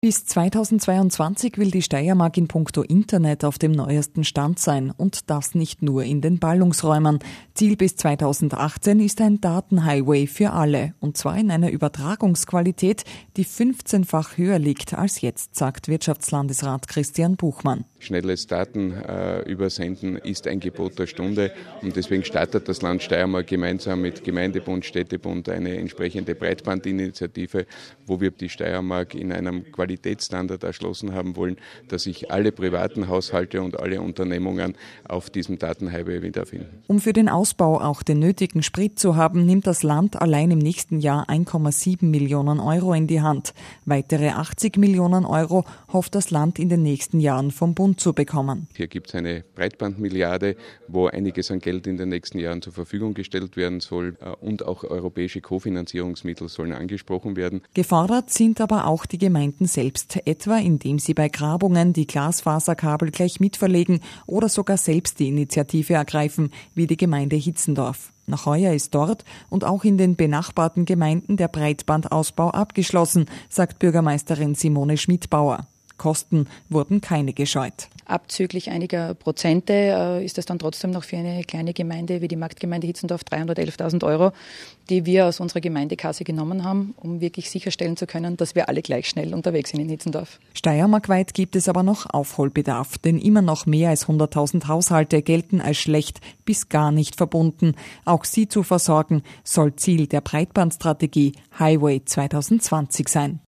Bis 2022 will die Steiermark in puncto Internet auf dem neuesten Stand sein und das nicht nur in den Ballungsräumen. Ziel bis 2018 ist ein Datenhighway für alle und zwar in einer Übertragungsqualität, die 15-fach höher liegt als jetzt, sagt Wirtschaftslandesrat Christian Buchmann. Schnelles Datenübersenden ist ein Gebot der Stunde und deswegen startet das Land Steiermark gemeinsam mit Gemeindebund, Städtebund eine entsprechende Breitbandinitiative, wo wir die Steiermark in einem Qualitätsstandard erschlossen haben wollen, dass sich alle privaten Haushalte und alle Unternehmungen auf diesem Datenhighway wiederfinden. Um für den Ausbau auch den nötigen Sprit zu haben, nimmt das Land allein im nächsten Jahr 1,7 Millionen Euro in die Hand. Weitere 80 Millionen Euro hofft das Land in den nächsten Jahren vom Bund zu bekommen. Hier gibt es eine Breitbandmilliarde, wo einiges an Geld in den nächsten Jahren zur Verfügung gestellt werden soll und auch europäische Kofinanzierungsmittel sollen angesprochen werden. Gefordert sind aber auch die Gemeinden selbst, etwa indem sie bei Grabungen die Glasfaserkabel gleich mitverlegen oder sogar selbst die Initiative ergreifen, wie die Gemeinde Hitzendorf. Nach heuer ist dort und auch in den benachbarten Gemeinden der Breitbandausbau abgeschlossen, sagt Bürgermeisterin Simone Schmidbauer. Kosten wurden keine gescheut. Abzüglich einiger Prozente ist es dann trotzdem noch für eine kleine Gemeinde wie die Marktgemeinde Hitzendorf 311.000 Euro, die wir aus unserer Gemeindekasse genommen haben, um wirklich sicherstellen zu können, dass wir alle gleich schnell unterwegs sind in Hitzendorf. Steiermarkweit gibt es aber noch Aufholbedarf, denn immer noch mehr als 100.000 Haushalte gelten als schlecht bis gar nicht verbunden. Auch sie zu versorgen, soll Ziel der Breitbandstrategie Highway 2020 sein.